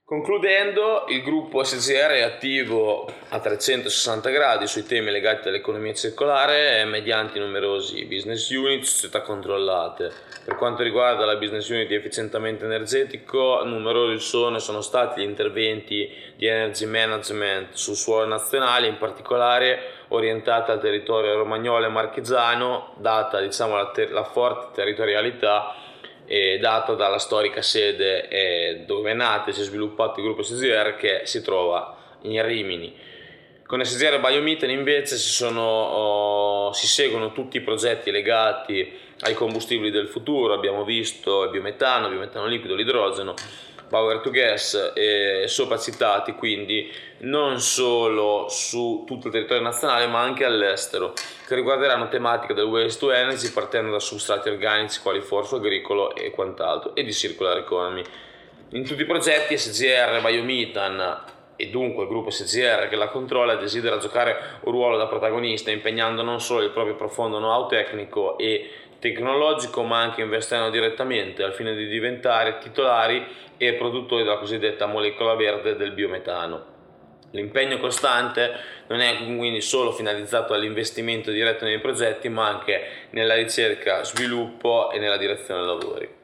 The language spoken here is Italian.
Concludendo, il gruppo SGR è attivo a 360 gradi sui temi legati all'economia circolare mediante numerosi business unit, società controllate. Per quanto riguarda la business unit di efficientamento energetico, numerosi sono stati gli interventi di energy management sul suolo nazionale, in particolare orientati al territorio romagnolo e marchigiano, data la forte territorialità data dalla storica sede dove è nato e si è sviluppato il gruppo SGR, che si trova in Rimini. Con SGR Biomethane invece si seguono tutti i progetti legati ai combustibili del futuro. Abbiamo visto il biometano liquido, l'idrogeno, power to gas, sopra citati, quindi non solo su tutto il territorio nazionale ma anche all'estero, che riguarderanno tematiche del waste to energy, partendo da substrati organici quali forzo agricolo e quant'altro, e di circular economy. In tutti i progetti SGR Biomethane, e dunque il gruppo SGR che la controlla, desidera giocare un ruolo da protagonista, impegnando non solo il proprio profondo know-how tecnico e tecnologico, ma anche investendo direttamente al fine di diventare titolari e produttori della cosiddetta molecola verde del biometano. L'impegno costante non è quindi solo finalizzato all'investimento diretto nei progetti, ma anche nella ricerca, sviluppo e nella direzione dei lavori.